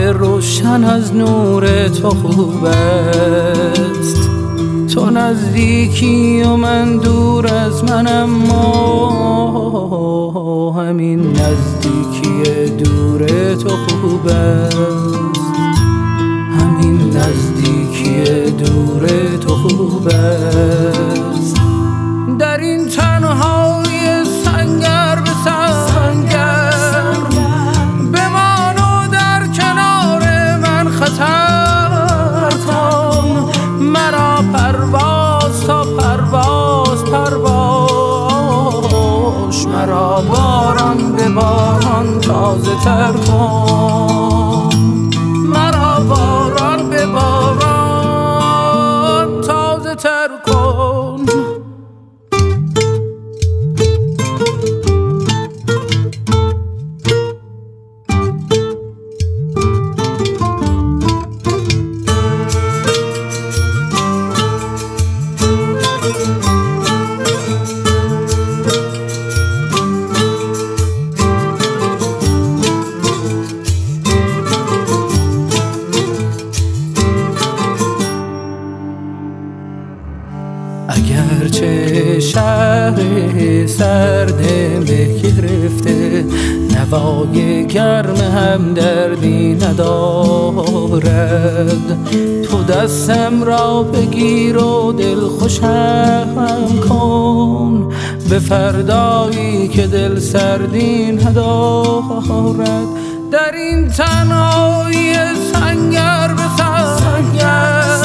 روشن از نور تو خوب است. تو نزدیکی و من دور از من، اما همین نزدیکی دور تو خوب است. همین نزدیکی دور تو خوب است. در این تنهای سنگر به سنگر بمان و در کنار من خطر کن. مرا پرواز تا پرواز پرواز، مرا باران به باران تازه تر کن. مرا باران به باران تازه تر کن. اگرچه شهر سرد به گرفته، نوای گرم هم دردی ندارد. تو دستم را بگیر و دل خوشم کن به فردایی که دل سردی ندارد. در این تنهایی سنگر به سنگر